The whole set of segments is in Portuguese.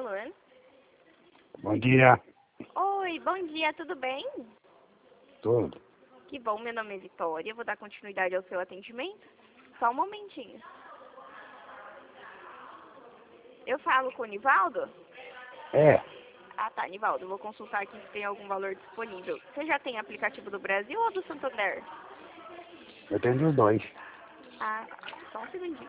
Alô? Bom dia. Oi, bom dia, tudo bem? Tudo. Que bom, meu nome é Vitória, eu vou dar continuidade ao seu atendimento. Só um momentinho. Eu falo com o Nivaldo? É, Ah, tá, Nivaldo, eu vou consultar aqui se tem algum valor disponível. Você já tem aplicativo do Brasil ou do Santander? eu tenho os dois. Ah, tá, só um segundinho.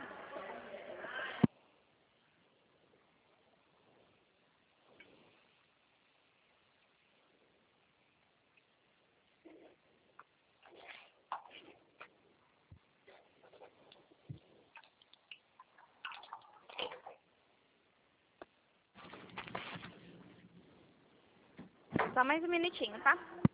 Só mais um minutinho, tá?